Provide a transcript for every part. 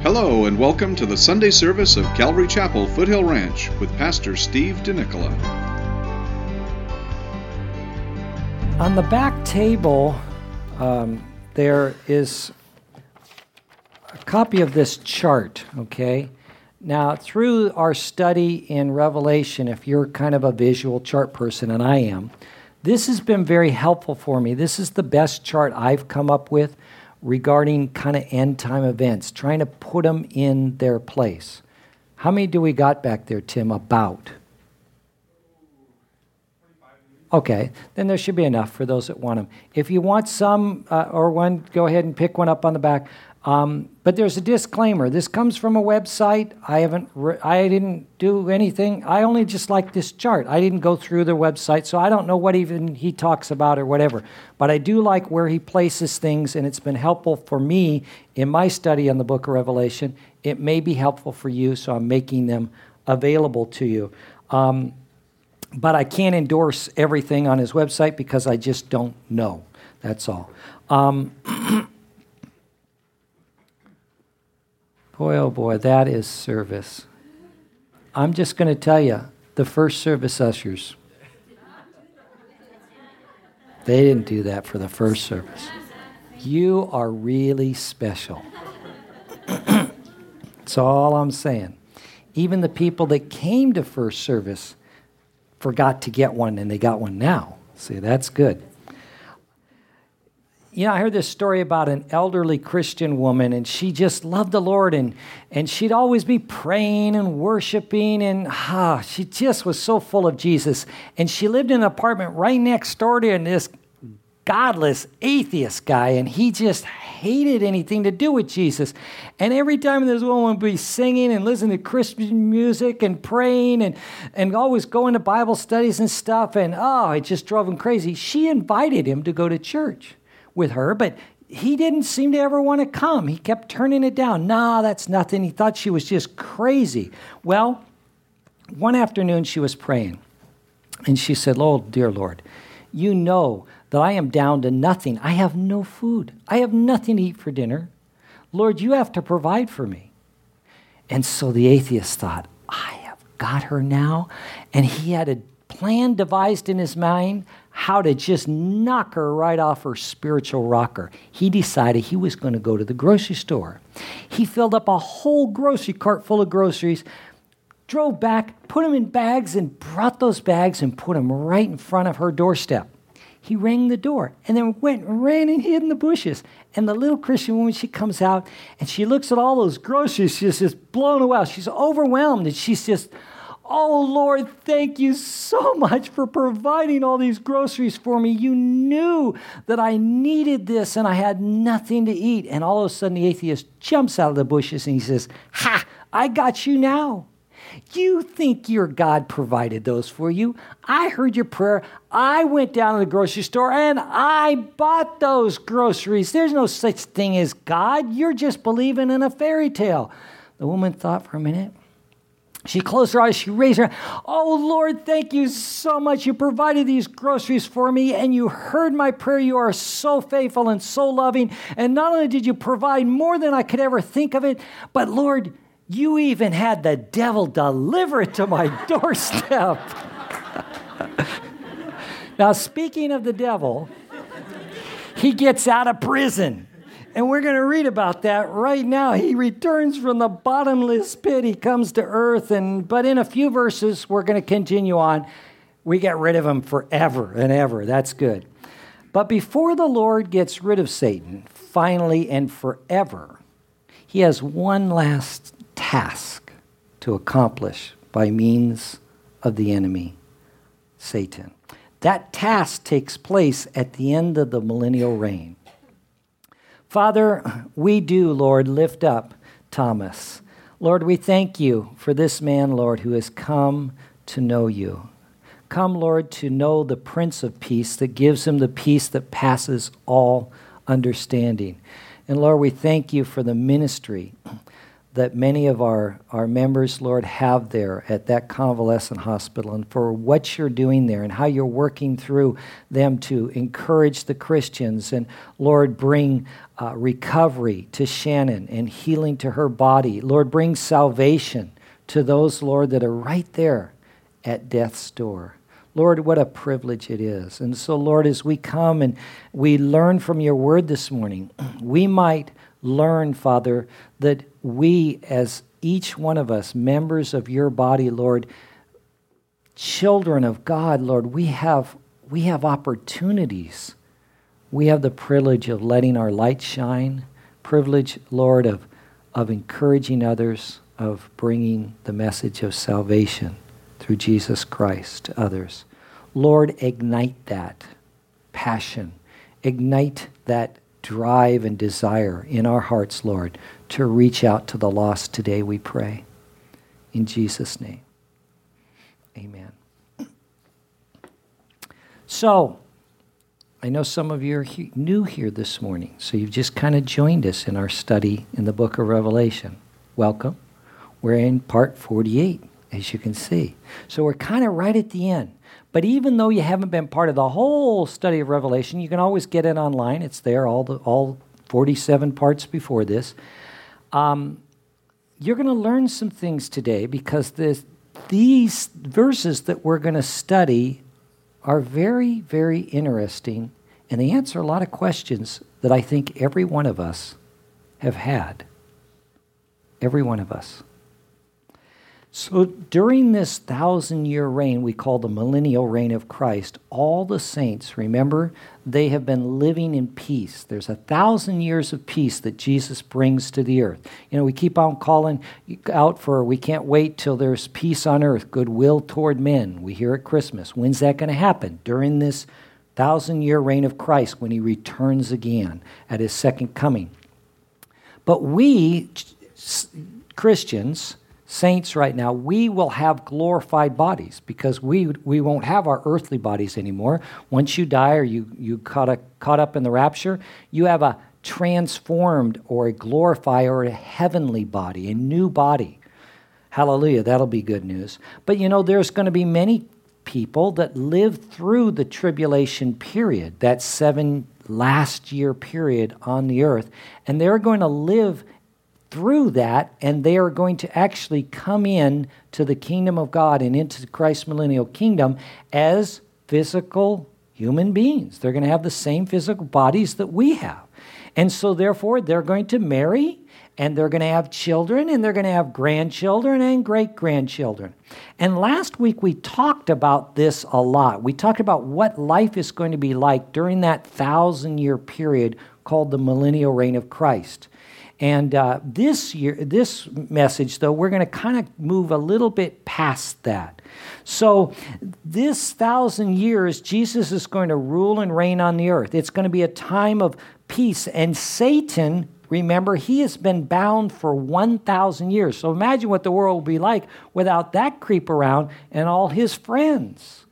Hello and welcome to the Sunday service of Calvary Chapel, Foothill Ranch with Pastor Steve DeNicola. On the back table, there is a copy of this chart, okay? Now, through our study in Revelation, if you're kind of a visual chart person, and I am, this has been very helpful for me. This is the best chart I've come up with regarding kind of end-time events, trying to put them in their place. How many do we got back there, Tim, about? Okay, then there should be enough for those that want them. If you want some or one, go ahead and pick one up on the back. But there's a disclaimer. This comes from a website. I didn't do anything. I only just like this chart. I didn't go through the website, so I don't know what even he talks about or whatever. But I do like where he places things, and it's been helpful for me in my study on the book of Revelation. It may be helpful for you, so I'm making them available to you. But I can't endorse everything on his website because I just don't know. That's all. Boy, oh boy, that is service. I'm just going to tell you, the first service ushers, they didn't do that for the first service. You are really special. That's all I'm saying. Even the people that came to first service forgot to get one, and they got one now. See, that's good. You know, I heard this story about an elderly Christian woman, and she just loved the Lord, and she'd always be praying and worshiping, and she just was so full of Jesus. And she lived in an apartment right next door to this godless atheist guy, and he just hated anything to do with Jesus. And every time this woman would be singing and listening to Christian music and praying and always going to Bible studies and stuff, and it just drove him crazy. She invited him to go to church with her, but he didn't seem to ever want to come. He kept turning it down. No, that's nothing. He thought she was just crazy. Well, one afternoon she was praying, and she said, "Oh, dear Lord, you know that I am down to nothing. I have no food. I have nothing to eat for dinner. Lord, you have to provide for me." And so the atheist thought, I have got her now. And he had a plan devised in his mind how to just knock her right off her spiritual rocker. He decided he was going to go to the grocery store. He filled up a whole grocery cart full of groceries, drove back, put them in bags, and brought those bags and put them right in front of her doorstep. He rang the door and then ran and hid in the bushes. And the little Christian woman, she comes out and she looks at all those groceries. She's just blown away. She's overwhelmed, and she's just, "Oh, Lord, thank you so much for providing all these groceries for me. You knew that I needed this and I had nothing to eat." And all of a sudden, the atheist jumps out of the bushes and he says, "Ha, I got you now. You think your God provided those for you. I heard your prayer. I went down to the grocery store and I bought those groceries. There's no such thing as God. You're just believing in a fairy tale." The woman thought for a minute. She closed her eyes, she raised her hand. "Oh, Lord, thank you so much. You provided these groceries for me, and you heard my prayer. You are so faithful and so loving. And not only did you provide more than I could ever think of it, but Lord, you even had the devil deliver it to my doorstep." Now, speaking of the devil, he gets out of prison. And we're going to read about that right now. He returns from the bottomless pit. He comes to earth. But in a few verses, we're going to continue on. We get rid of him forever and ever. That's good. But before the Lord gets rid of Satan, finally and forever, he has one last task to accomplish by means of the enemy, Satan. That task takes place at the end of the millennial reign. Father, we do, Lord, lift up Thomas. Lord, we thank you for this man, Lord, who has come to know you. Come, Lord, to know the Prince of Peace that gives him the peace that passes all understanding. And Lord, we thank you for the ministry that many of our members, Lord, have there at that convalescent hospital, and for what you're doing there and how you're working through them to encourage the Christians and, Lord, bring recovery to Shannon and healing to her body. Lord, bring salvation to those, Lord, that are right there at death's door. Lord, what a privilege it is. And so, Lord, as we come and we learn from your word this morning, we might learn, Father, that we, as each one of us, members of your body, Lord, children of God, Lord, we have opportunities. We have the privilege of letting our light shine, privilege, Lord, of encouraging others, of bringing the message of salvation through Jesus Christ to others. Lord, ignite that passion, ignite that drive and desire in our hearts, Lord, to reach out to the lost today, we pray. In Jesus' name, amen. So, I know some of you are new here this morning, so you've just kind of joined us in our study in the book of Revelation. Welcome. We're in part 48, as you can see. So we're kind of right at the end. But even though you haven't been part of the whole study of Revelation, you can always get it online. It's there, all 47 parts before this. You're going to learn some things today because these verses that we're going to study are very, very interesting, and they answer a lot of questions that I think every one of us have had. Every one of us. So during this 1,000-year reign we call the millennial reign of Christ, all the saints, remember, they have been living in peace. There's 1,000 years of peace that Jesus brings to the earth. You know, we keep on calling out for, we can't wait till there's peace on earth, goodwill toward men. We hear at Christmas. When's that going to happen? During this 1,000-year reign of Christ, when he returns again at his second coming. But we, Christians, saints right now, we will have glorified bodies because we won't have our earthly bodies anymore. Once you die or you caught up in the rapture, you have a transformed or a glorified or a heavenly body, a new body. Hallelujah, that'll be good news. But you know, there's going to be many people that live through the tribulation period, that 7 last year period on the earth, and they're going to live through that, and they are going to actually come in to the kingdom of God and into Christ's millennial kingdom as physical human beings. They're going to have the same physical bodies that we have. And so therefore, they're going to marry, and they're going to have children, and they're going to have grandchildren and great-grandchildren. And last week we talked about this a lot. We talked about what life is going to be like during that 1,000-year period called the millennial reign of Christ. And this message, though, we're going to kind of move a little bit past that. So this 1,000 years, Jesus is going to rule and reign on the earth. It's going to be a time of peace. And Satan, remember, he has been bound for 1,000 years. So imagine what the world will be like without that creep around and all his friends.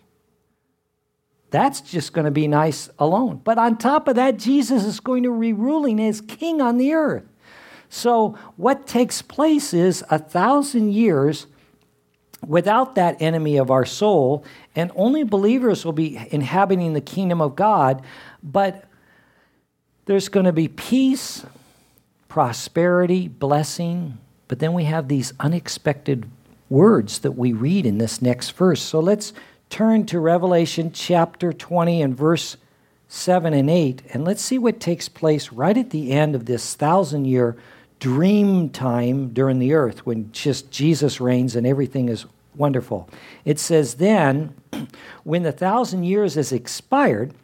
That's just going to be nice alone. But on top of that, Jesus is going to be ruling as king on the earth. So what takes place is 1,000 years without that enemy of our soul, and only believers will be inhabiting the kingdom of God, but there's going to be peace, prosperity, blessing, but then we have these unexpected words that we read in this next verse. So let's turn to Revelation chapter 20 and verse 7 and 8, and let's see what takes place right at the end of this 1,000-year dream time during the earth when just Jesus reigns and everything is wonderful. It says, then, when the 1,000 years is expired,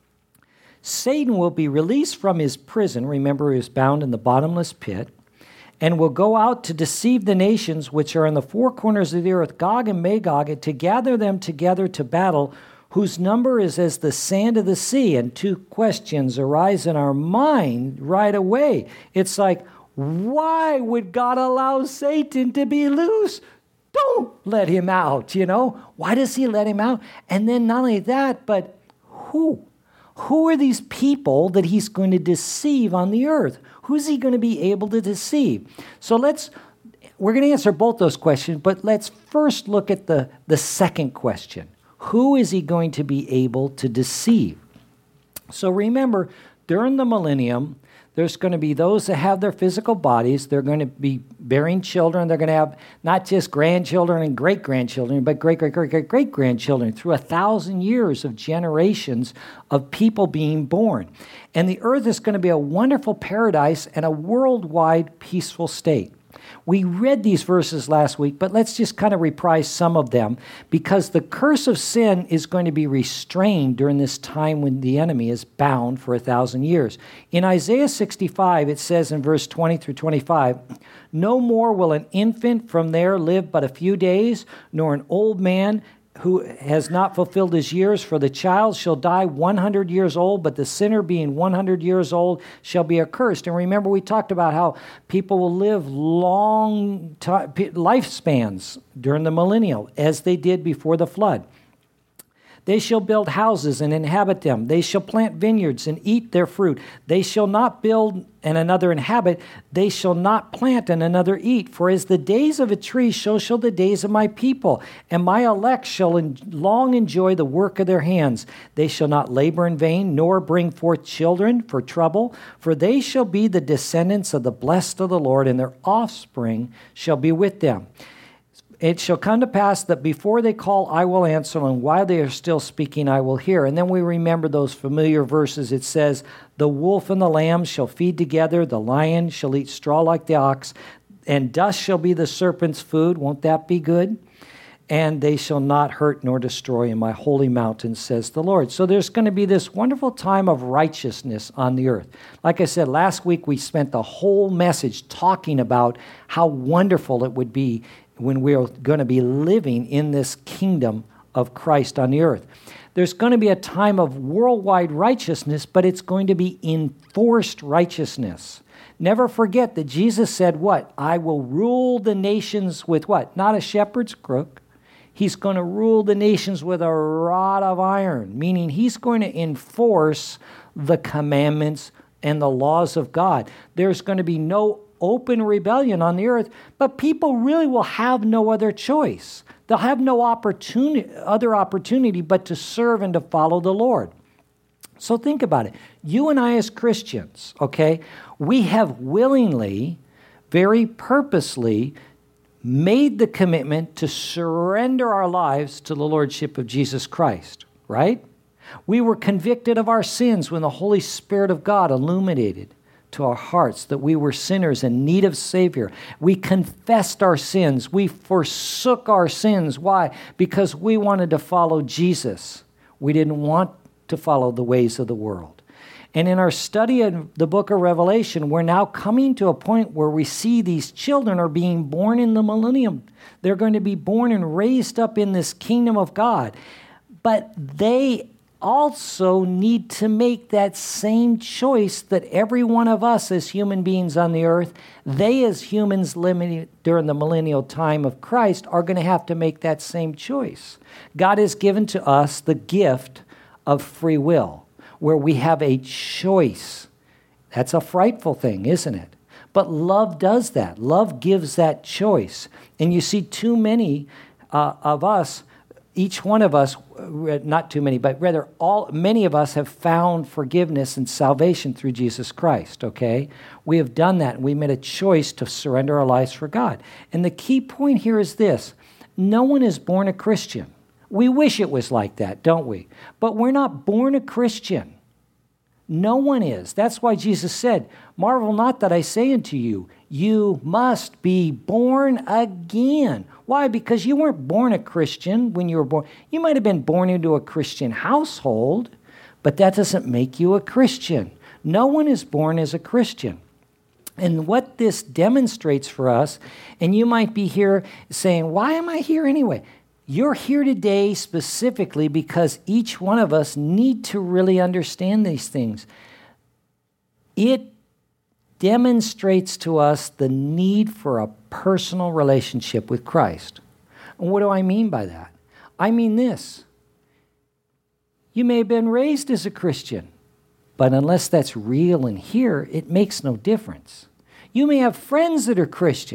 Satan will be released from his prison. Remember, he was bound in the bottomless pit, and will go out to deceive the nations which are in the four corners of the earth, Gog and Magog, and to gather them together to battle, whose number is as the sand of the sea. And two questions arise in our mind right away. It's like, why would God allow Satan to be loose? Don't let him out, you know. Why does he let him out? And then not only that, but who? Who are these people that he's going to deceive on the earth? Who's he going to be able to deceive? So let's we're going to answer both those questions, but let's first look at the second question. Who is he going to be able to deceive? So remember, during the millennium, there's going to be those that have their physical bodies. They're going to be bearing children. They're going to have not just grandchildren and great-grandchildren, but great-great-great-great-great-grandchildren through 1,000 years of generations of people being born. And the earth is going to be a wonderful paradise and a worldwide peaceful state. We read these verses last week, but let's just kind of reprise some of them because the curse of sin is going to be restrained during this time when the enemy is bound for 1,000 years. In Isaiah 65, it says in verse 20 through 25, "No more will an infant from there live but a few days, nor an old man who has not fulfilled his years, for the child shall die 100 years old, but the sinner being 100 years old shall be accursed." And remember, we talked about how people will live long lifespans during the millennial, as they did before the flood. "They shall build houses and inhabit them. They shall plant vineyards and eat their fruit. They shall not build and another inhabit. They shall not plant and another eat. For as the days of a tree, so shall the days of my people. And my elect shall long enjoy the work of their hands. They shall not labor in vain, nor bring forth children for trouble. For they shall be the descendants of the blessed of the Lord, and their offspring shall be with them. It shall come to pass that before they call, I will answer, and while they are still speaking, I will hear." And then we remember those familiar verses. It says, "The wolf and the lamb shall feed together. The lion shall eat straw like the ox, and dust shall be the serpent's food." Won't that be good? "And they shall not hurt nor destroy in my holy mountain, says the Lord." So there's going to be this wonderful time of righteousness on the earth. Like I said, last week we spent the whole message talking about how wonderful it would be when we're going to be living in this kingdom of Christ on the earth. There's going to be a time of worldwide righteousness, but it's going to be enforced righteousness. Never forget that Jesus said what? "I will rule the nations with" what? Not a shepherd's crook. He's going to rule the nations with a rod of iron, meaning he's going to enforce the commandments and the laws of God. There's going to be no open rebellion on the earth, but people really will have no other choice. They'll have no other opportunity but to serve and to follow the Lord. So think about it. You and I as Christians, okay, we have willingly, very purposely made the commitment to surrender our lives to the Lordship of Jesus Christ, right? We were convicted of our sins when the Holy Spirit of God illuminated to our hearts that we were sinners in need of Savior. We confessed our sins. We forsook our sins. Why? Because we wanted to follow Jesus. We didn't want to follow the ways of the world. And in our study of the book of Revelation, we're now coming to a point where we see these children are being born in the millennium. They're going to be born and raised up in this kingdom of God. But they also need to make that same choice that every one of us as human beings on the earth, they as humans living during the millennial time of Christ are going to have to make that same choice. God has given to us the gift of free will, where we have a choice. That's a frightful thing, isn't it? But love does that. Love gives that choice. And you see too many of us, each one of us, not too many, but rather many of us have found forgiveness and salvation through Jesus Christ, okay? We have done that, and we made a choice to surrender our lives for God. And the key point here is this: no one is born a Christian. We wish it was like that, don't we? But we're not born a Christian. No one is. That's why Jesus said, "Marvel not that I say unto you, you must be born again." Why? Because you weren't born a Christian when you were born. You might have been born into a Christian household, but that doesn't make you a Christian. No one is born as a Christian. And what this demonstrates for us, and you might be here saying, "Why am I here anyway?" You're here today specifically because each one of us need to really understand these things. It demonstrates to us the need for a personal relationship with Christ. And what do I mean by that? I mean this. You may have been raised as a Christian, but unless that's real and here, it makes no difference. You may have friends that are Christians,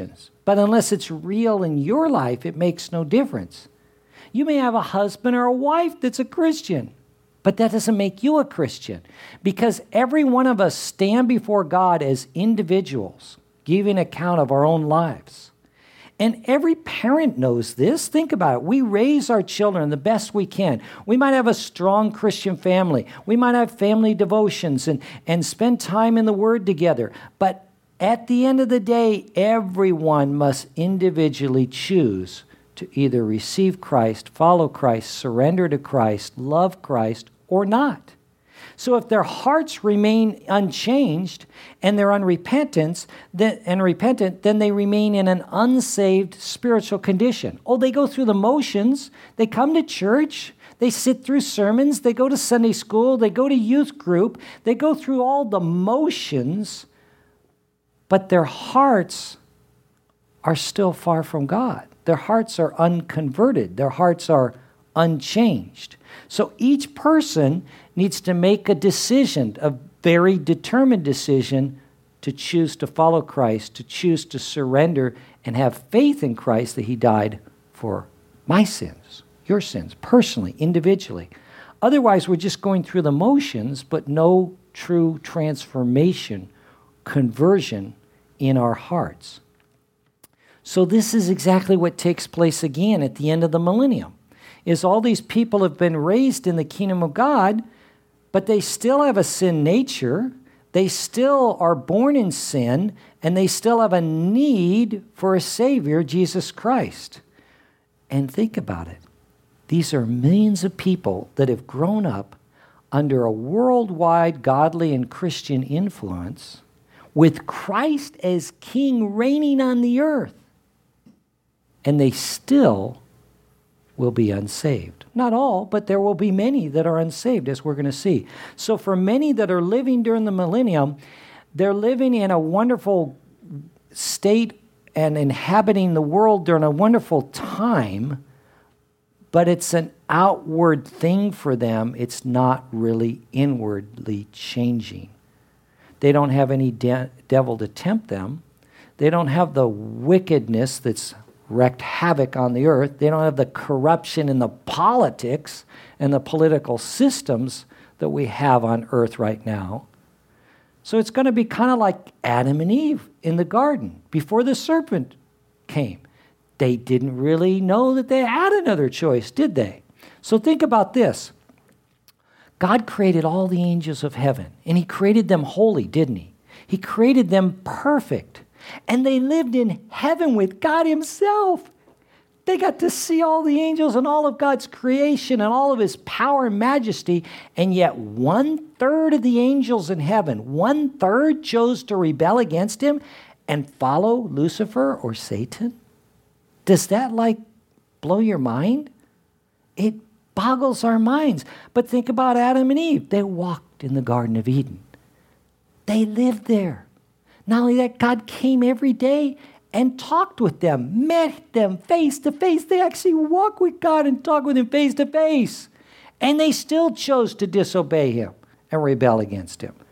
But unless it's real in your life, it makes no difference. You may have a husband or a wife that's a Christian, but that doesn't make you a Christian, because every one of us stand before God as individuals, giving account of our own lives. And every parent knows this. Think about it. We raise our children the best we can. We might have a strong Christian family. We might have family devotions and spend time in the Word together. But at the end of the day, everyone must individually choose to either receive Christ, follow Christ, surrender to Christ, love Christ, or not. So if their hearts remain unchanged and they're unrepentant, then they remain in an unsaved spiritual condition. Oh, they go through the motions. They come to church. They sit through sermons. They go to Sunday school. They go to youth group. They go through all the motions, but their hearts are still far from God. Their hearts are unconverted. Their hearts are unchanged. So each person needs to make a decision, a very determined decision, to choose to follow Christ, to choose to surrender and have faith in Christ that He died for my sins, your sins, personally, individually. Otherwise, we're just going through the motions, but no true transformation, conversion in our hearts. So this is exactly what takes place again at the end of the millennium, is all these people have been raised in the kingdom of God, but they still have a sin nature. They still are born in sin, and they still have a need for a Savior, Jesus Christ. And think about it. These are millions of people that have grown up under a worldwide godly and Christian influence, with Christ as King reigning on the earth. And they still will be unsaved. Not all, but there will be many that are unsaved, as we're going to see. So for many that are living during the millennium, they're living in a wonderful state and inhabiting the world during a wonderful time, but it's an outward thing for them. It's not really inwardly changing. They don't have any devil to tempt them. They don't have the wickedness that's wreaked havoc on the earth. They don't have the corruption in the politics and the political systems that we have on earth right now. So it's going to be kind of like Adam and Eve in the garden before the serpent came. They didn't really know that they had another choice, did they? So think about this. God created all the angels of heaven, and He created them holy, didn't He? He created them perfect. And they lived in heaven with God Himself. They got to see all the angels and all of God's creation and all of His power and majesty. And yet 1/3 of the angels in heaven, 1/3 chose to rebel against Him and follow Lucifer or Satan. Does that blow your mind? It boggles our minds. But think about Adam and Eve. They walked in the Garden of Eden. They lived there. Not only that, God came every day and talked with them, met them face to face. They actually walked with God and talked with Him face to face. And they still chose to disobey Him and rebel against Him.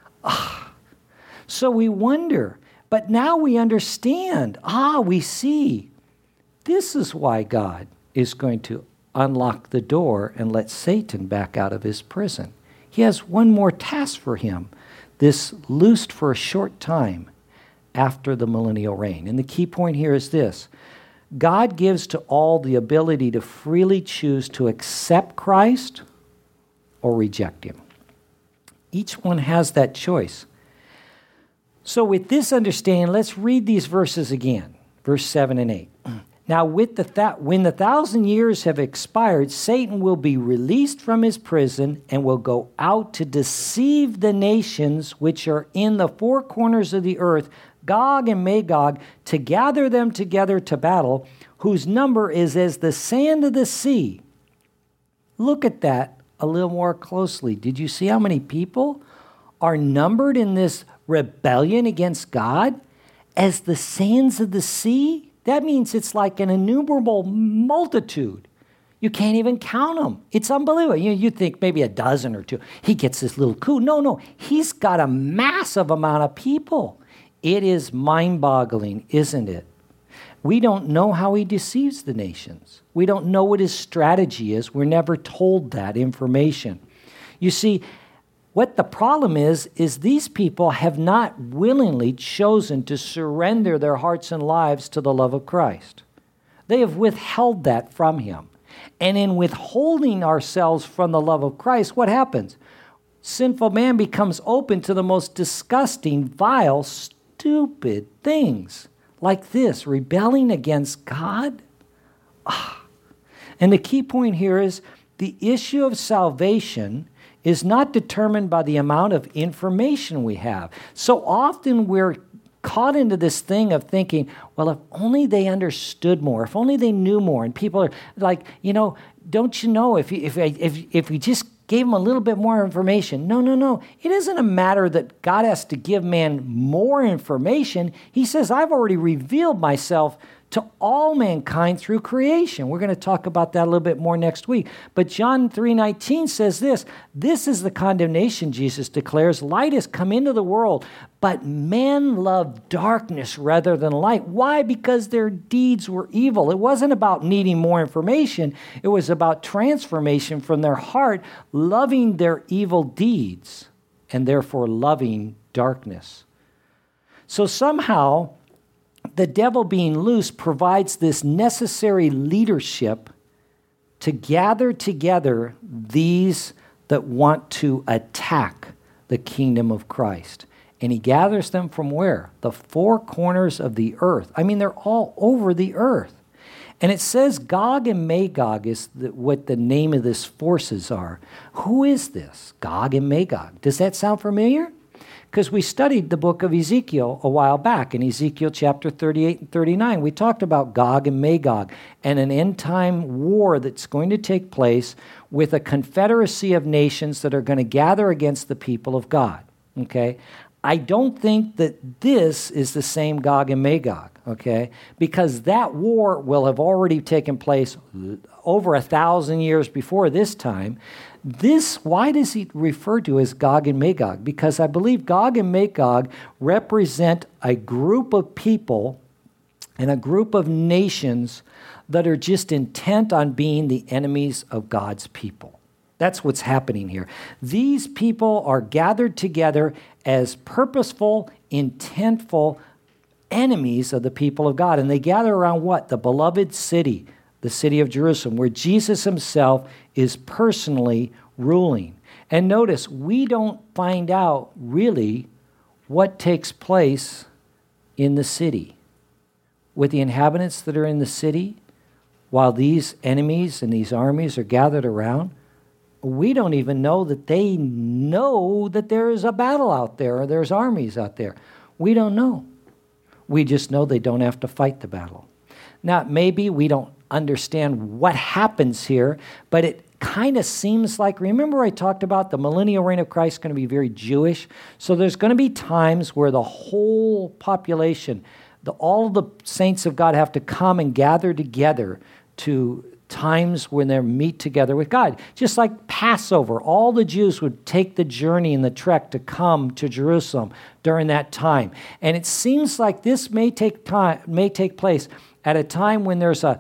So we wonder, but now we understand. We see. This is why God is going to unlock the door and let Satan back out of his prison. He has one more task for him. This loosed for a short time after the millennial reign. And the key point here is this. God gives to all the ability to freely choose to accept Christ or reject Him. Each one has that choice. So with this understanding, let's read these verses again. Verse 7 and 8. Now, when the 1,000 years have expired, Satan will be released from his prison and will go out to deceive the nations which are in the four corners of the earth, Gog and Magog, to gather them together to battle, whose number is as the sand of the sea. Look at that a little more closely. Did you see how many people are numbered in this rebellion against God? As the sands of the sea? That means it's like an innumerable multitude. You can't even count them. It's unbelievable. You think maybe a dozen or two. He gets this little coup. No. He's got a massive amount of people. It is mind-boggling, isn't it? We don't know how he deceives the nations. We don't know what his strategy is. We're never told that information. You see, what the problem is these people have not willingly chosen to surrender their hearts and lives to the love of Christ. They have withheld that from him. And in withholding ourselves from the love of Christ, what happens? Sinful man becomes open to the most disgusting, vile, stupid things like this, rebelling against God. And the key point here is the issue of salvation is not determined by the amount of information we have. So often we're caught into this thing of thinking, well, if only they understood more, if only they knew more. And people are like, don't you know, if we just gave them a little bit more information. No. It isn't a matter that God has to give man more information. He says, I've already revealed myself to all mankind through creation. We're going to talk about that a little bit more next week. But John 3:19 says this. This is the condemnation, Jesus declares. Light has come into the world, but men love darkness rather than light. Why? Because their deeds were evil. It wasn't about needing more information. It was about transformation from their heart, loving their evil deeds, and therefore loving darkness. So somehow, the devil being loose provides this necessary leadership to gather together these that want to attack the kingdom of Christ. And he gathers them from where? The four corners of the earth. I mean, they're all over the earth. And it says Gog and Magog is what the name of these forces are. Who is this? Gog and Magog. Does that sound familiar? Because we studied the book of Ezekiel a while back. In Ezekiel chapter 38 and 39, we talked about Gog and Magog and an end-time war that's going to take place with a confederacy of nations that are going to gather against the people of God. Okay? I don't think that this is the same Gog and Magog, okay? Because that war will have already taken place over 1,000 years before this time. Why does he refer to as Gog and Magog? Because I believe Gog and Magog represent a group of people and a group of nations that are just intent on being the enemies of God's people. That's what's happening here. These people are gathered together as purposeful, intentful enemies of the people of God. And they gather around what? The beloved city, the city of Jerusalem, where Jesus himself is personally ruling. And notice, we don't find out really what takes place in the city. With the inhabitants that are in the city, while these enemies and these armies are gathered around, we don't even know that they know that there is a battle out there or there's armies out there. We don't know. We just know they don't have to fight the battle. Now, maybe we don't understand what happens here, but it kind of seems like, remember I talked about the millennial reign of Christ is going to be very Jewish? So there's going to be times where the whole population, all the saints of God have to come and gather together to times when they meet together with God. Just like Passover, all the Jews would take the journey and the trek to come to Jerusalem during that time. And it seems like this may take place at a time when there's a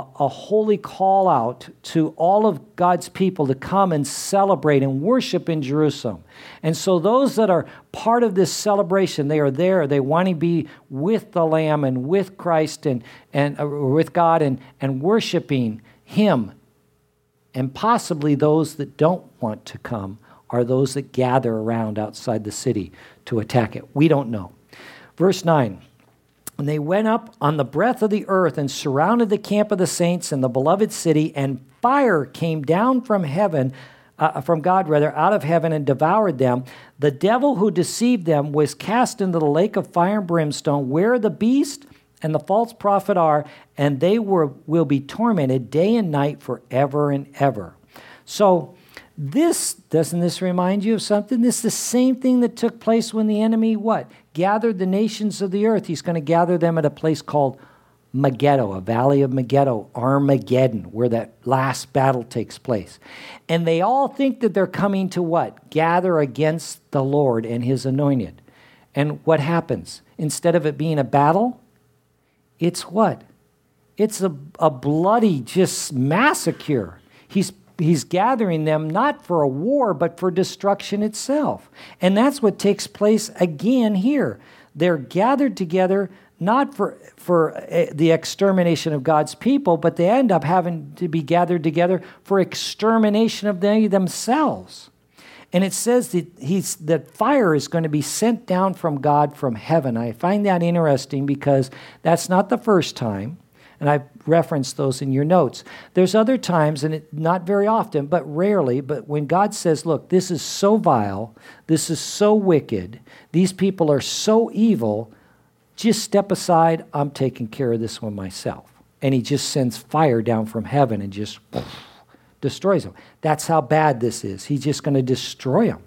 holy call out to all of God's people to come and celebrate and worship in Jerusalem. And so those that are part of this celebration, they are there. They want to be with the Lamb and with Christ and with God and worshiping him. And possibly those that don't want to come are those that gather around outside the city to attack it. We don't know. Verse 9. And they went up on the breadth of the earth and surrounded the camp of the saints and the beloved city, and fire came down from heaven, from God out of heaven, and devoured them. The devil who deceived them was cast into the lake of fire and brimstone, where the beast and the false prophet are, and they will be tormented day and night forever and ever. So doesn't this remind you of something? This is the same thing that took place when the enemy, gathered the nations of the earth. He's going to gather them at a place called Megiddo, a valley of Megiddo, Armageddon, where that last battle takes place. And they all think that they're coming to what? Gather against the Lord and his anointed. And what happens? Instead of it being a battle, It's what? It's a bloody just massacre. He's gathering them not for a war, but for destruction itself. And that's what takes place again here. They're gathered together not for the extermination of God's people, but they end up having to be gathered together for extermination of they themselves. And it says that fire is going to be sent down from God from heaven. I find that interesting because that's not the first time. And I've referenced those in your notes. There's other times, and not very often, but rarely, but when God says, look, this is so vile, this is so wicked, these people are so evil, just step aside, I'm taking care of this one myself. And he just sends fire down from heaven and just destroys them. That's how bad this is. He's just going to destroy them.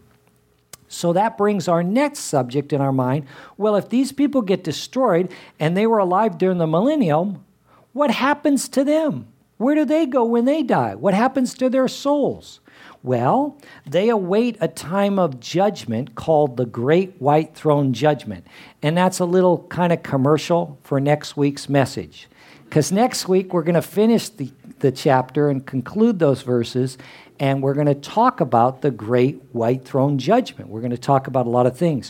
So that brings our next subject in our mind. Well, if these people get destroyed and they were alive during the millennium, what happens to them? Where do they go when they die? What happens to their souls? Well, they await a time of judgment called the Great White Throne Judgment. And that's a little kind of commercial for next week's message. Because next week we're going to finish the chapter and conclude those verses, and we're going to talk about the Great White Throne Judgment. We're going to talk about a lot of things.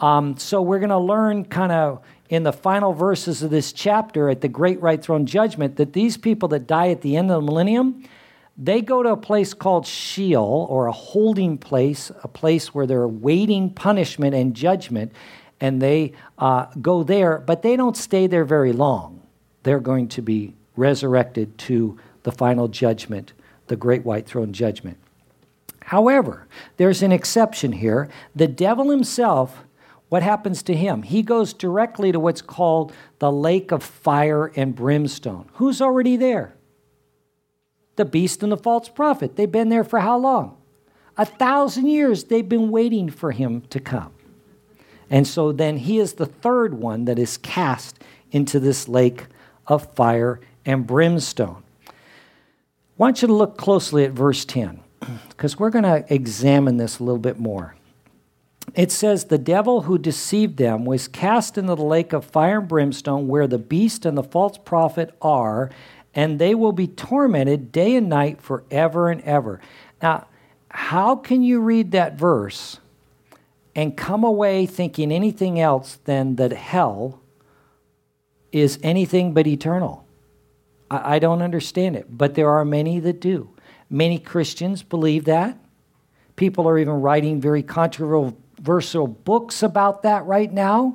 So we're going to learn kind of in the final verses of this chapter at the Great White Throne Judgment that these people that die at the end of the millennium, they go to a place called Sheol, or a holding place, a place where they're awaiting punishment and judgment, and they go there, but they don't stay there very long. They're going to be resurrected to the final judgment, the Great White Throne Judgment. However, there's an exception here. The devil himself, what happens to him? He goes directly to what's called the lake of fire and brimstone. Who's already there? The beast and the false prophet. They've been there for how long? 1,000 years they've been waiting for him to come. And so then he is the third one that is cast into this lake of fire and brimstone. I want you to look closely at verse 10, because we're going to examine this a little bit more. It says, the devil who deceived them was cast into the lake of fire and brimstone where the beast and the false prophet are, and they will be tormented day and night forever and ever. Now, how can you read that verse and come away thinking anything else than that hell is anything but eternal? I don't understand it, but there are many that do. Many Christians believe that. People are even writing very controversial books about that right now.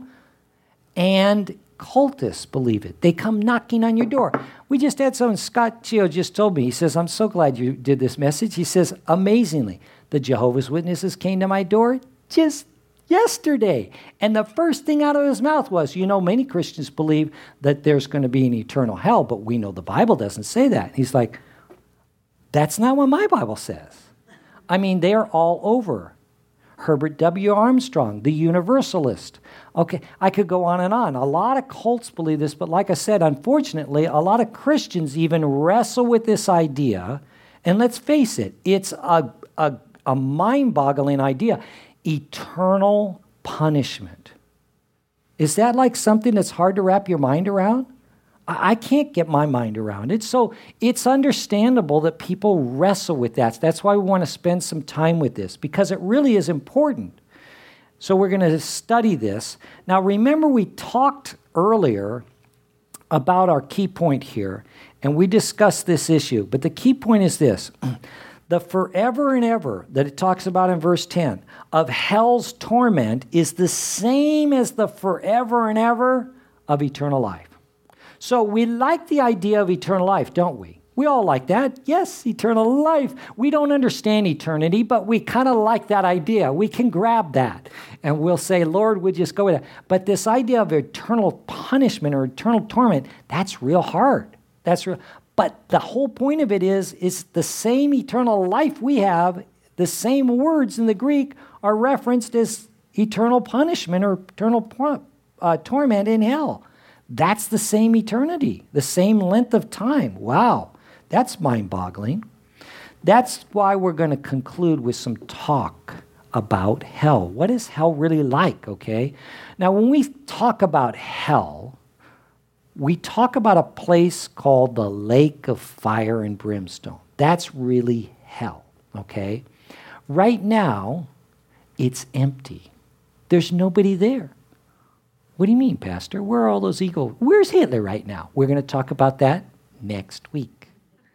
And cultists believe it. They come knocking on your door. We just had someone, Scott Chio just told me, he says, I'm so glad you did this message. He says, amazingly, the Jehovah's Witnesses came to my door just yesterday. And the first thing out of his mouth was, many Christians believe that there's going to be an eternal hell, but we know the Bible doesn't say that. He's like, that's not what my Bible says. I mean, they're all over. Herbert W. Armstrong, the Universalist. Okay, I could go on and on. A lot of cults believe this, but like I said, unfortunately, a lot of Christians even wrestle with this idea. And let's face it, it's a mind-boggling idea. Eternal punishment. Is that like something that's hard to wrap your mind around? I can't get my mind around it. So it's understandable that people wrestle with that. That's why we want to spend some time with this, because it really is important. So we're going to study this. Now remember, we talked earlier about our key point here, and we discussed this issue. But the key point is this. The forever and ever that it talks about in verse 10 of hell's torment is the same as the forever and ever of eternal life. So we like the idea of eternal life, don't we? We all like that. Yes, eternal life. We don't understand eternity, but we kind of like that idea. We can grab that. And we'll say, Lord, we'll just go with that. But this idea of eternal punishment or eternal torment, that's real hard. That's real. But the whole point of it is the same eternal life we have, the same words in the Greek are referenced as eternal punishment or eternal torment in hell. That's the same eternity, the same length of time. Wow, that's mind-boggling. That's why we're going to conclude with some talk about hell. What is hell really like, okay? Now, when we talk about hell, we talk about a place called the lake of fire and brimstone. That's really hell, okay? Right now, it's empty. There's nobody there. What do you mean, Pastor? Where are all those eagles? Where's Hitler right now? We're going to talk about that next week.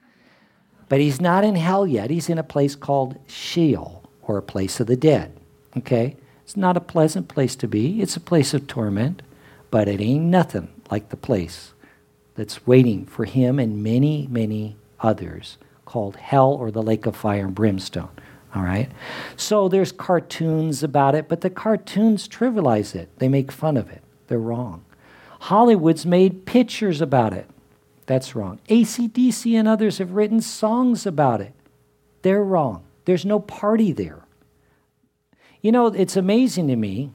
But he's not in hell yet. He's in a place called Sheol, or a place of the dead, okay? It's not a pleasant place to be. It's a place of torment, but it ain't nothing like the place that's waiting for him and many, many others called hell or the lake of fire and brimstone. All right? So there's cartoons about it, but the cartoons trivialize it. They make fun of it. They're wrong. Hollywood's made pictures about it. That's wrong. AC/DC and others have written songs about it. They're wrong. There's no party there. You know, it's amazing to me.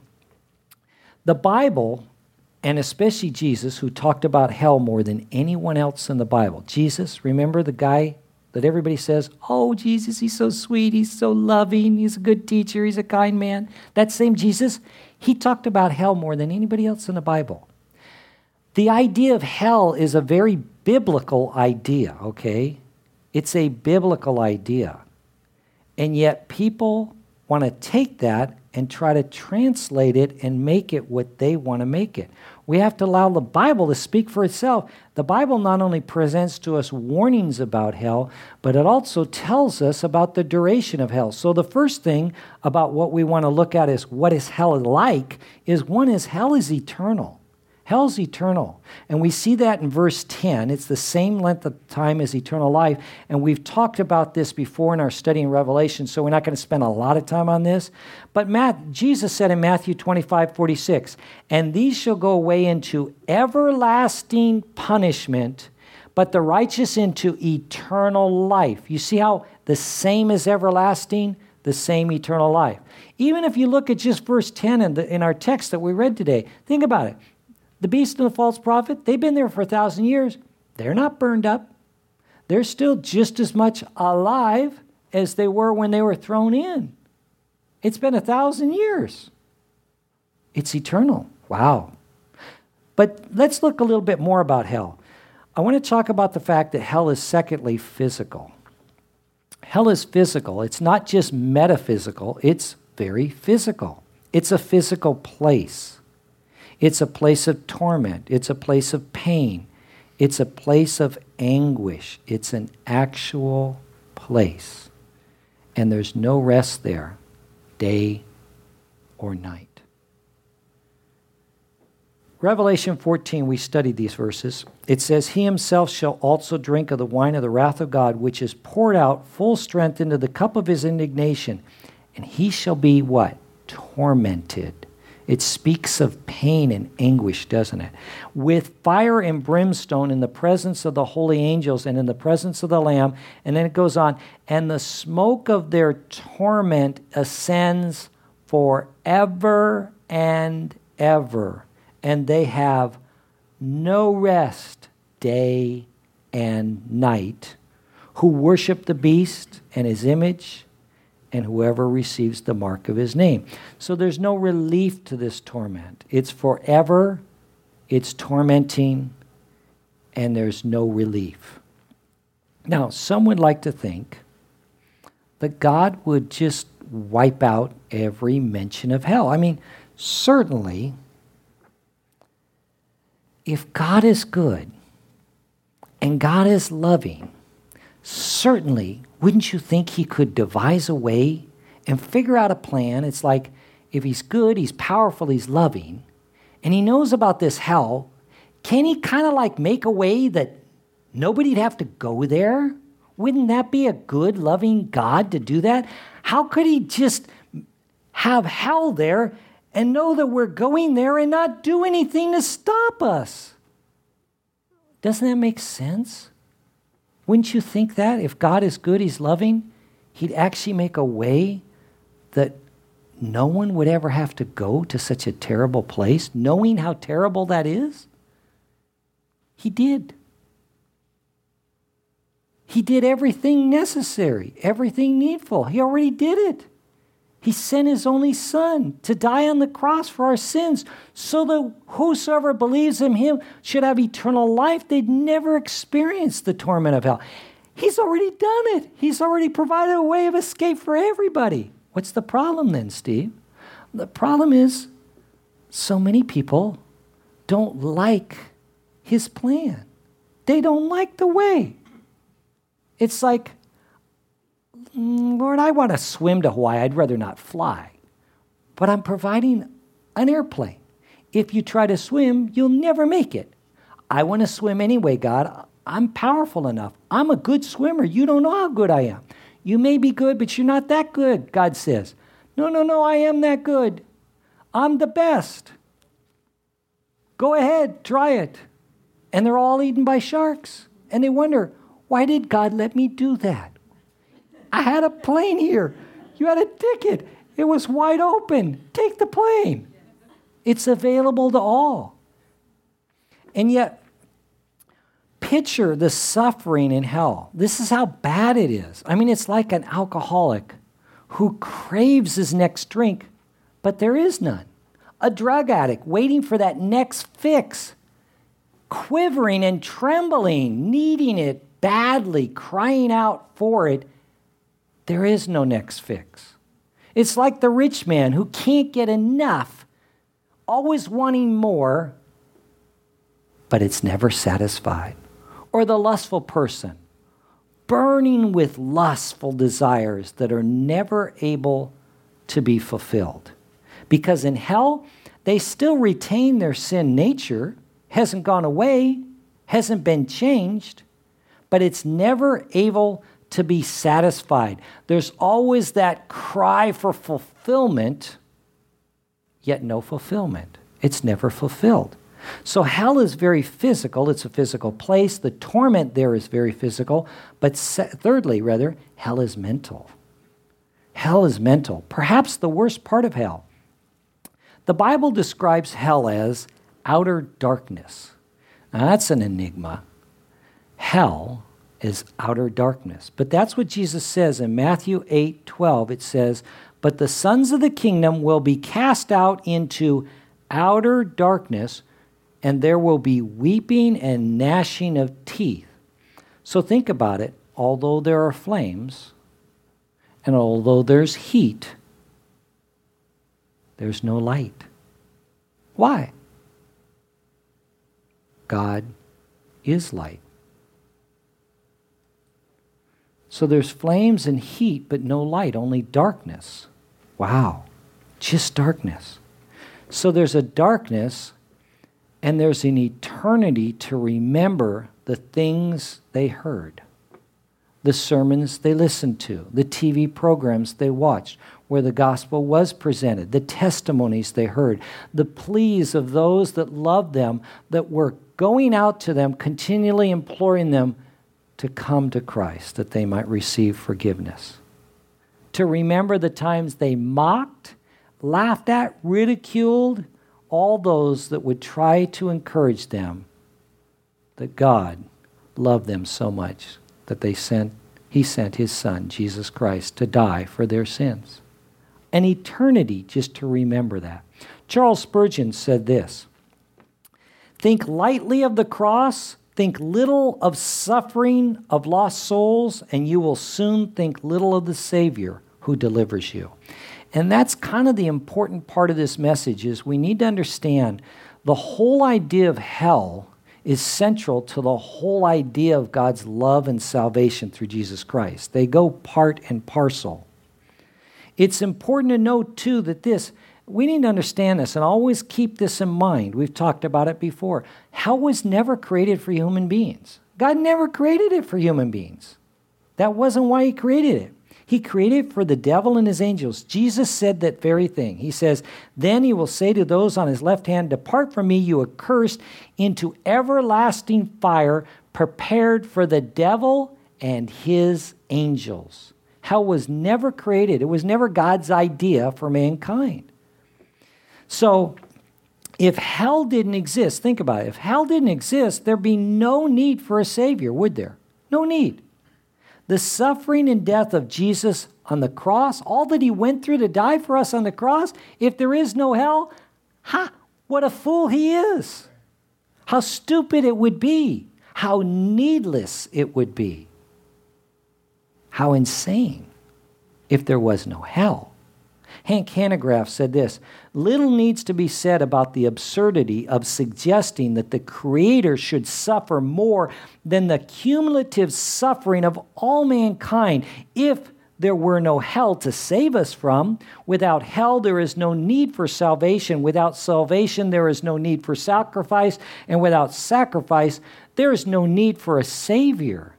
The Bible, and especially Jesus, who talked about hell more than anyone else in the Bible. Jesus, remember the guy that everybody says, oh, Jesus, he's so sweet, he's so loving, he's a good teacher, he's a kind man. That same Jesus, he talked about hell more than anybody else in the Bible. The idea of hell is a very biblical idea, okay? It's a biblical idea. And yet people want to take that and try to translate it and make it what they want to make it. We have to allow the Bible to speak for itself. The Bible not only presents to us warnings about hell, but it also tells us about the duration of hell. So the first thing about what we want to look at is what is hell like, is one is hell is eternal. Hell's eternal. And we see that in verse 10. It's the same length of time as eternal life. And we've talked about this before in our study in Revelation, so we're not going to spend a lot of time on this. But Jesus said in Matthew 25:46, and these shall go away into everlasting punishment, but the righteous into eternal life. You see how the same is everlasting, the same eternal life. Even if you look at just verse 10 in our text that we read today, think about it. The beast and the false prophet, they've been there for 1,000 years. They're not burned up. They're still just as much alive as they were when they were thrown in. It's been 1,000 years. It's eternal. Wow. But let's look a little bit more about hell. I want to talk about the fact that hell is, secondly, physical. Hell is physical. It's not just metaphysical. It's very physical. It's a physical place. It's a place of torment. It's a place of pain. It's a place of anguish. It's an actual place. And there's no rest there, day or night. Revelation 14, we studied these verses. It says, he himself shall also drink of the wine of the wrath of God, which is poured out full strength into the cup of his indignation. And he shall be what? Tormented. It speaks of pain and anguish, doesn't it? With fire and brimstone in the presence of the holy angels and in the presence of the Lamb. And then it goes on, and the smoke of their torment ascends forever and ever. And they have no rest day and night, who worship the beast and his image, and whoever receives the mark of his name. So there's no relief to this torment. It's forever, it's tormenting, and there's no relief. Now, some would like to think that God would just wipe out every mention of hell. I mean, certainly, if God is good and God is loving, certainly, wouldn't you think he could devise a way and figure out a plan? It's like, if he's good, he's powerful, he's loving, and he knows about this hell, can he kind of like make a way that nobody'd have to go there? Wouldn't that be a good, loving God to do that? How could he just have hell there and know that we're going there and not do anything to stop us? Doesn't that make sense? Wouldn't you think that if God is good, he's loving, he'd actually make a way that no one would ever have to go to such a terrible place, knowing how terrible that is? He did. He did everything necessary, everything needful. He already did it. He sent his only Son to die on the cross for our sins so that whosoever believes in him should have eternal life. They'd never experienced the torment of hell. He's already done it. He's already provided a way of escape for everybody. What's the problem then, Steve? The problem is so many people don't like his plan. They don't like the way. It's like, Lord, I want to swim to Hawaii. I'd rather not fly. But I'm providing an airplane. If you try to swim, you'll never make it. I want to swim anyway, God. I'm powerful enough. I'm a good swimmer. You don't know how good I am. You may be good, but you're not that good, God says. No, I am that good. I'm the best. Go ahead, try it. And they're all eaten by sharks. And they wonder, why did God let me do that? I had a plane here. You had a ticket. It was wide open. Take the plane. It's available to all. And yet, picture the suffering in hell. This is how bad it is. I mean, it's like an alcoholic who craves his next drink, but there is none. A drug addict waiting for that next fix, quivering and trembling, needing it badly, crying out for it. There is no next fix. It's like the rich man who can't get enough, always wanting more, but it's never satisfied. Or the lustful person, burning with lustful desires that are never able to be fulfilled. Because in hell, they still retain their sin nature, hasn't gone away, hasn't been changed, but it's never able to be satisfied. There's always that cry for fulfillment, yet no fulfillment. It's never fulfilled. So hell is very physical. It's a physical place. The torment there is very physical. But thirdly, hell is mental. Hell is mental. Perhaps the worst part of hell. The Bible describes hell as outer darkness. Now that's an enigma. Hell is outer darkness. But that's what Jesus says in Matthew 8:12. It says, "But the sons of the kingdom will be cast out into outer darkness, and there will be weeping and gnashing of teeth." So think about it. Although there are flames, and although there's heat, there's no light. Why? God is light. So there's flames and heat, but no light, only darkness. Wow, just darkness. So there's a darkness, and there's an eternity to remember the things they heard, the sermons they listened to, the TV programs they watched, where the gospel was presented, the testimonies they heard, the pleas of those that loved them, that were going out to them, continually imploring them to come to Christ, that they might receive forgiveness. To remember the times they mocked, laughed at, ridiculed all those that would try to encourage them that God loved them so much that He sent His Son, Jesus Christ, to die for their sins. An eternity just to remember that. Charles Spurgeon said this, "Think lightly of the cross, think little of suffering of lost souls, and you will soon think little of the Savior who delivers you." And that's kind of the important part of this message, is we need to understand the whole idea of hell is central to the whole idea of God's love and salvation through Jesus Christ. They go part and parcel. It's important to note, too, that we need to understand this and always keep this in mind. We've talked about it before. Hell was never created for human beings. God never created it for human beings. That wasn't why He created it. He created it for the devil and his angels. Jesus said that very thing. He says, "Then He will say to those on His left hand, 'Depart from me, you accursed, into everlasting fire, prepared for the devil and his angels.'" Hell was never created. It was never God's idea for mankind. So, if hell didn't exist, think about it. If hell didn't exist, there'd be no need for a Savior, would there? No need. The suffering and death of Jesus on the cross, all that he went through to die for us on the cross, if there is no hell, what a fool he is. How stupid it would be. How needless it would be. How insane if there was no hell. Hank Hanegraaff said this, little needs to be said about the absurdity of suggesting that the Creator should suffer more than the cumulative suffering of all mankind if there were no hell to save us from. Without hell, there is no need for salvation. Without salvation, there is no need for sacrifice. And without sacrifice, there is no need for a Savior.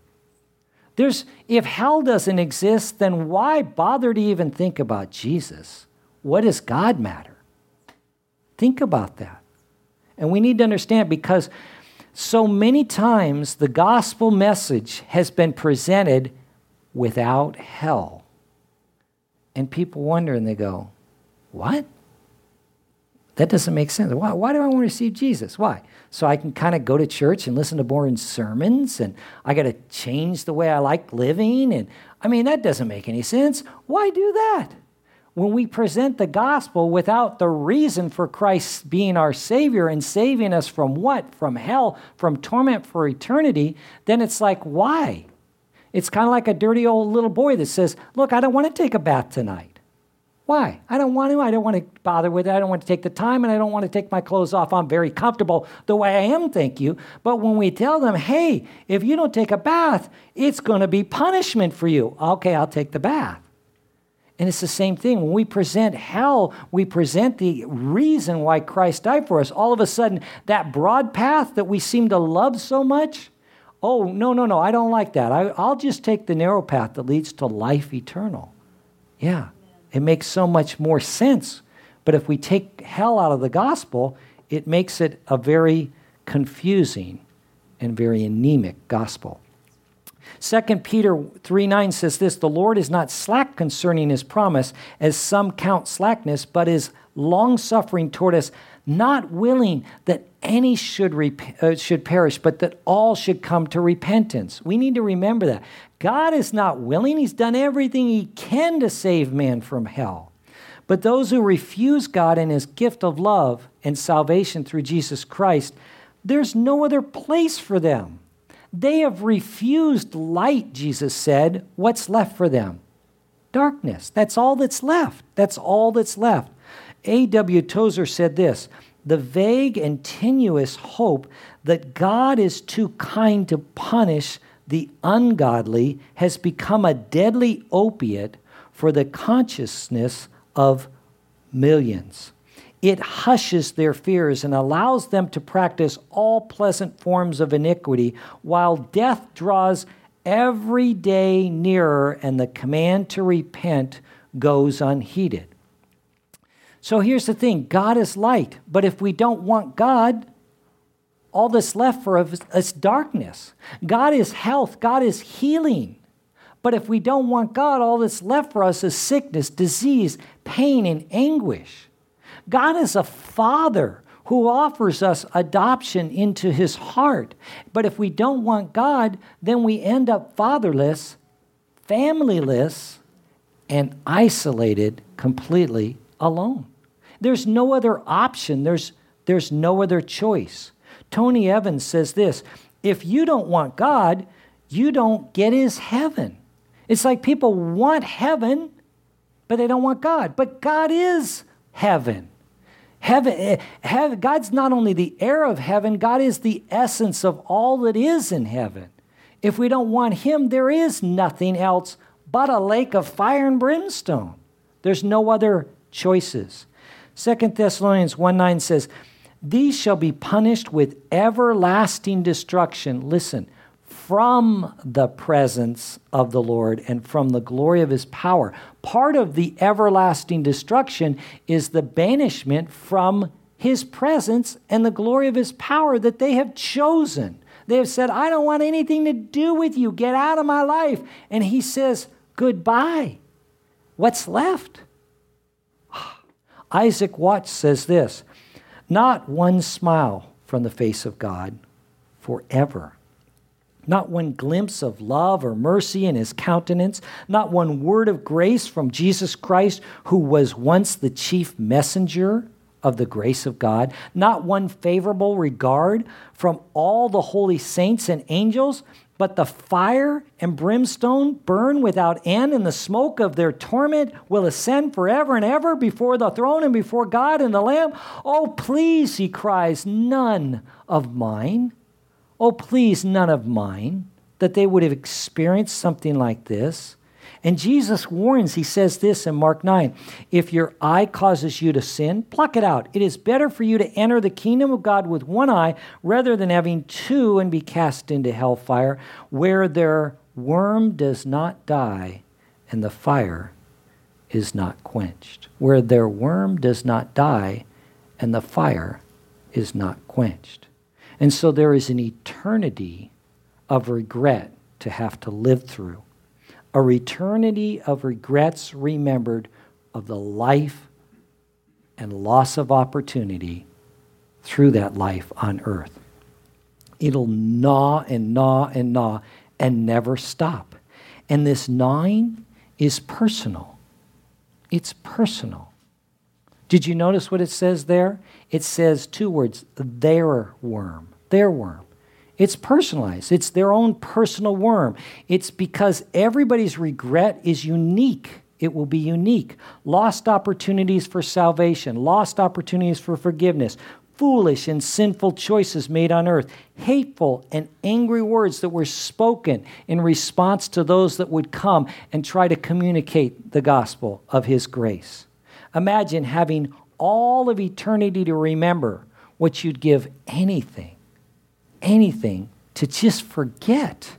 If hell doesn't exist, then why bother to even think about Jesus? What does God matter? Think about that. And we need to understand, because so many times the gospel message has been presented without hell. And people wonder and they go, what? That doesn't make sense. Why do I want to receive Jesus? Why? So I can kind of go to church and listen to boring sermons, and I got to change the way I like living. And that doesn't make any sense. Why do that? When we present the gospel without the reason for Christ being our Savior and saving us from what? From hell, from torment for eternity, then it's like, why? It's kind of like a dirty old little boy that says, look, I don't want to take a bath tonight. Why? I don't want to. I don't want to bother with it. I don't want to take the time, and I don't want to take my clothes off. I'm very comfortable the way I am, thank you. But when we tell them, hey, if you don't take a bath, it's going to be punishment for you. Okay, I'll take the bath. And it's the same thing. When we present hell, we present the reason why Christ died for us. All of a sudden, that broad path that we seem to love so much, oh, no, I don't like that. I'll just take the narrow path that leads to life eternal. Yeah. It makes so much more sense. But if we take hell out of the gospel, it makes it a very confusing and very anemic gospel. 2 Peter 3:9 says this, the Lord is not slack concerning his promise, as some count slackness, but is long-suffering toward us, not willing that any should perish, but that all should come to repentance. We need to remember that. God is not willing. He's done everything he can to save man from hell. But those who refuse God and his gift of love and salvation through Jesus Christ, there's no other place for them. They have refused light, Jesus said. What's left for them? Darkness. That's all that's left. That's all that's left. A.W. Tozer said this, the vague and tenuous hope that God is too kind to punish the ungodly has become a deadly opiate for the consciousness of millions. It hushes their fears and allows them to practice all pleasant forms of iniquity, while death draws every day nearer and the command to repent goes unheeded. So here's the thing, God is light, but if we don't want God, all that's left for us is darkness. God is health, God is healing. But if we don't want God, all that's left for us is sickness, disease, pain, and anguish. God is a father who offers us adoption into his heart. But if we don't want God, then we end up fatherless, familyless, and isolated, completely alone. There's no other option. There's no other choice. Tony Evans says this, if you don't want God, you don't get his heaven. It's like people want heaven, but they don't want God. But God is heaven. God's not only the air of heaven, God is the essence of all that is in heaven. If we don't want him, there is nothing else but a lake of fire and brimstone. There's no other choices. 2 Thessalonians 1:9 says, these shall be punished with everlasting destruction. Listen, from the presence of the Lord and from the glory of his power. Part of the everlasting destruction is the banishment from his presence and the glory of his power that they have chosen. They have said, I don't want anything to do with you. Get out of my life. And he says, goodbye. What's left? Isaac Watts says this, not one smile from the face of God forever. Not one glimpse of love or mercy in his countenance. Not one word of grace from Jesus Christ, who was once the chief messenger of the grace of God. Not one favorable regard from all the holy saints and angels, but the fire and brimstone burn without end, and the smoke of their torment will ascend forever and ever before the throne and before God and the Lamb. Oh, please, he cries, none of mine. Oh, please, none of mine, that they would have experienced something like this. And Jesus warns, he says this in Mark 9, if your eye causes you to sin, pluck it out. It is better for you to enter the kingdom of God with one eye rather than having two and be cast into hellfire, where their worm does not die and the fire is not quenched. Where their worm does not die and the fire is not quenched. And so there is an eternity of regret to have to live through. A eternity of regrets remembered of the life and loss of opportunity through that life on earth. It'll gnaw and gnaw and gnaw and never stop. And this gnawing is personal. It's personal. Did you notice what it says there? It says two words, their worm. Their worm. It's personalized. It's their own personal worm. It's because everybody's regret is unique. It will be unique. Lost opportunities for salvation, lost opportunities for forgiveness, foolish and sinful choices made on earth, hateful and angry words that were spoken in response to those that would come and try to communicate the gospel of his grace. Imagine having all of eternity to remember what you'd give anything to just forget.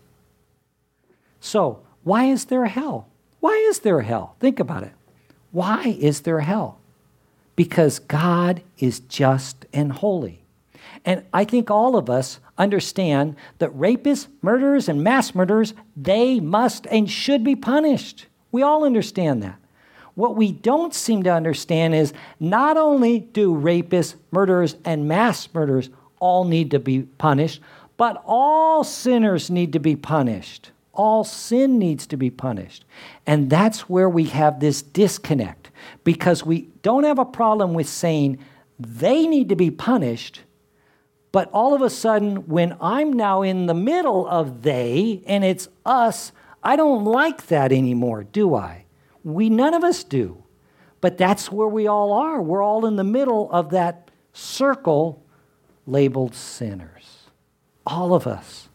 So, why is there a hell? Why is there a hell? Think about it. Why is there a hell? Because God is just and holy. And I think all of us understand that rapists, murderers, and mass murderers, they must and should be punished. We all understand that. What we don't seem to understand is not only do rapists, murderers, and mass murderers all need to be punished, but all sinners need to be punished. All sin needs to be punished. And that's where we have this disconnect, because we don't have a problem with saying they need to be punished, but all of a sudden, when I'm now in the middle of they and it's us, I don't like that anymore, do I? None of us do. But that's where we all are. We're all in the middle of that circle labeled sinners. All of us.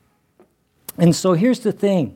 And so here's the thing.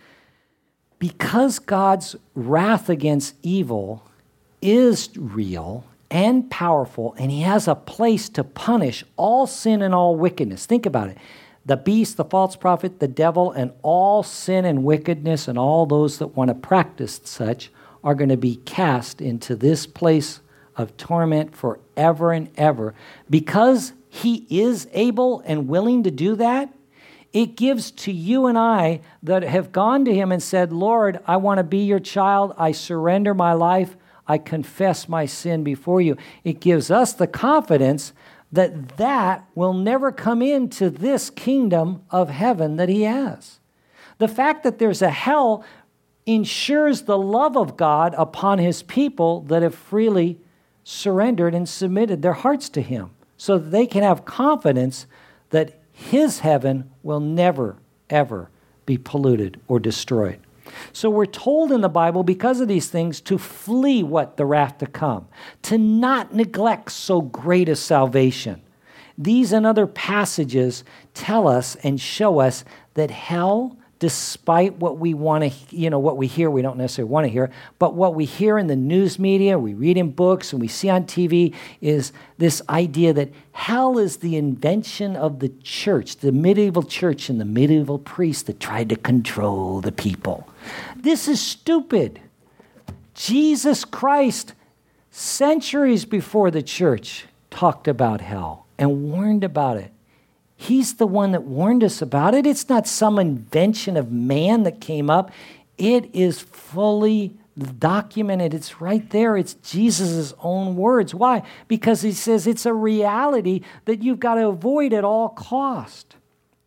Because God's wrath against evil is real and powerful, and he has a place to punish all sin and all wickedness. Think about it. The beast, the false prophet, the devil, and all sin and wickedness, and all those that want to practice such are going to be cast into this place of torment forever and ever. Because he is able and willing to do that, it gives to you and I that have gone to him and said, Lord, I want to be your child. I surrender my life. I confess my sin before you. It gives us the confidence that that will never come into this kingdom of heaven that he has. The fact that there's a hell ensures the love of God upon his people that have freely surrendered and submitted their hearts to him, so that they can have confidence that his heaven will never, ever be polluted or destroyed. So we're told in the Bible, because of these things, to flee what? The wrath to come, to not neglect so great a salvation. These and other passages tell us and show us that hell, despite what we want to, what we hear, we don't necessarily want to hear, but what we hear in the news media, we read in books, and we see on TV, is this idea that hell is the invention of the church, the medieval church and the medieval priests that tried to control the people. This is stupid. Jesus Christ, centuries before the church, talked about hell and warned about it. He's the one that warned us about it. It's not some invention of man that came up. It is fully documented. It's right there. It's Jesus' own words. Why? Because he says it's a reality that you've got to avoid at all cost.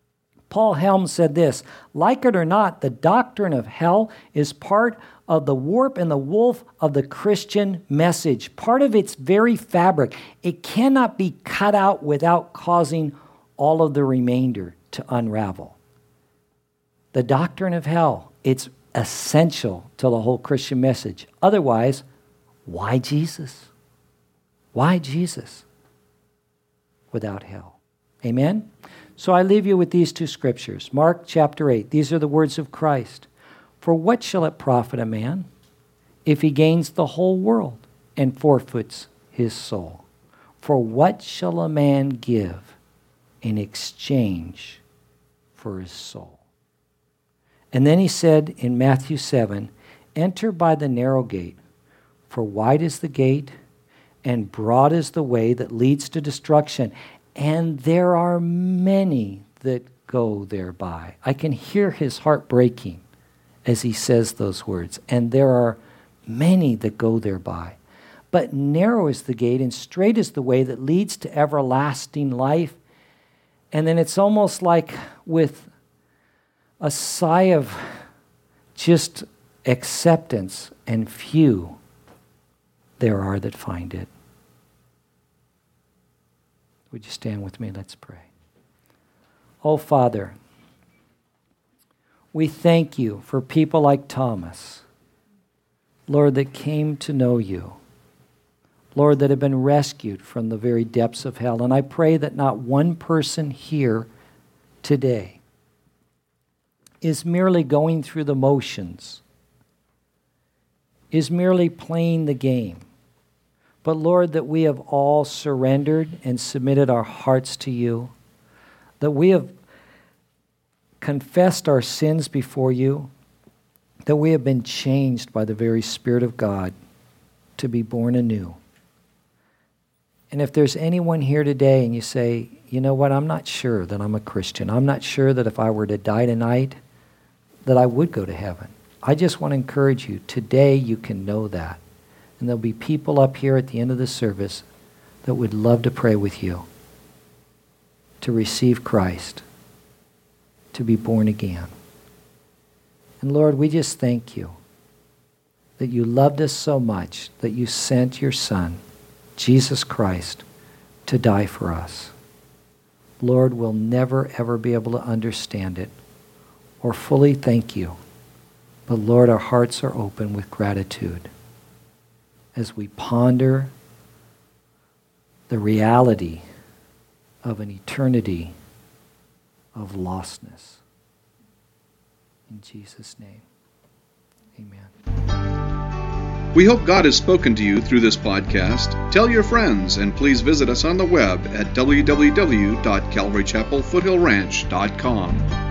Paul Helms said this, like it or not, the doctrine of hell is part of the warp and the woof of the Christian message, part of its very fabric. It cannot be cut out without causing all of the remainder to unravel. The doctrine of hell, it's essential to the whole Christian message. Otherwise, why Jesus? Why Jesus without hell? Amen? So I leave you with these two scriptures. Mark chapter 8. These are the words of Christ. For what shall it profit a man if he gains the whole world and forfeits his soul? For what shall a man give in exchange for his soul? And then he said in Matthew 7, enter by the narrow gate, for wide is the gate and broad is the way that leads to destruction, and there are many that go thereby. I can hear his heart breaking as he says those words. And there are many that go thereby. But narrow is the gate and straight is the way that leads to everlasting life. And then it's almost like with a sigh of just acceptance, and few there are that find it. Would you stand with me? Let's pray. Oh, Father, we thank you for people like Thomas, Lord, that came to know you. Lord, that have been rescued from the very depths of hell. And I pray that not one person here today is merely going through the motions, is merely playing the game. But Lord, that we have all surrendered and submitted our hearts to you, that we have confessed our sins before you, that we have been changed by the very Spirit of God to be born anew. And if there's anyone here today and you say, you know what, I'm not sure that I'm a Christian. I'm not sure that if I were to die tonight, that I would go to heaven. I just want to encourage you, today you can know that. And there'll be people up here at the end of the service that would love to pray with you, to receive Christ, to be born again. And Lord, we just thank you that you loved us so much that you sent your Son, Jesus Christ, to die for us. Lord, we'll never, ever be able to understand it or fully thank you. But Lord, our hearts are open with gratitude as we ponder the reality of an eternity of lostness. In Jesus' name, amen. We hope God has spoken to you through this podcast. Tell your friends, and please visit us on the web at www.calvarychapelfoothillranch.com.